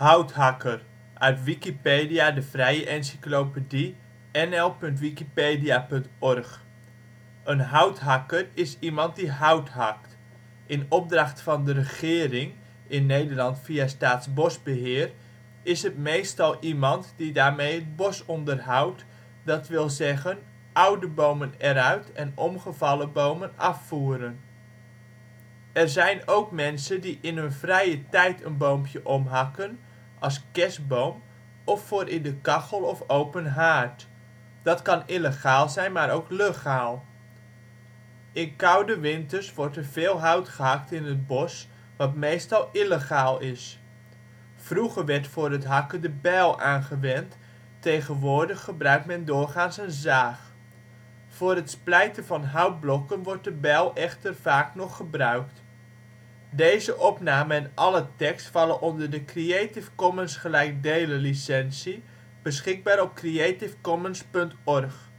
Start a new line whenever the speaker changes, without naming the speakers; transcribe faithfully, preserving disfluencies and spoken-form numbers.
Houthakker, uit Wikipedia, de vrije encyclopedie. N L punt wikipedia punt org. Een houthakker is iemand die hout hakt. In opdracht van de regering, in Nederland via Staatsbosbeheer, is het meestal iemand die daarmee het bos onderhoudt, dat wil zeggen oude bomen eruit en omgevallen bomen afvoeren. Er zijn ook mensen die in hun vrije tijd een boompje omhakken, als kerstboom of voor in de kachel of open haard. Dat kan illegaal zijn, maar ook legaal. In koude winters wordt er veel hout gehakt in het bos, wat meestal illegaal is. Vroeger werd voor het hakken de bijl aangewend, tegenwoordig gebruikt men doorgaans een zaag. Voor het splijten van houtblokken wordt de bijl echter vaak nog gebruikt. Deze opname en alle tekst vallen onder de Creative Commons gelijkdelen licentie, beschikbaar op creativecommons punt org